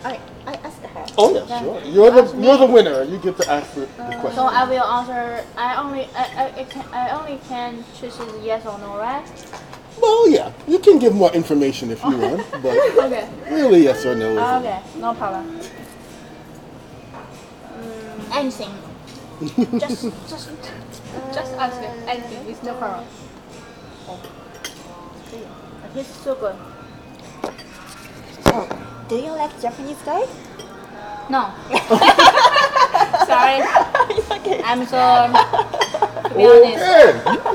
I asked her. Oh yeah, sure. You're the winner. You get to ask the question. So I will answer. I only can choose yes or no, right? Well, yeah, you can give more information if you want, but Okay. really yes or no. Okay, no problem. Anything. Just ask it. Anything. It's no problem. It's so good. Oh, do you like Japanese guy? No. Sorry. I'm so. To be honest. Okay.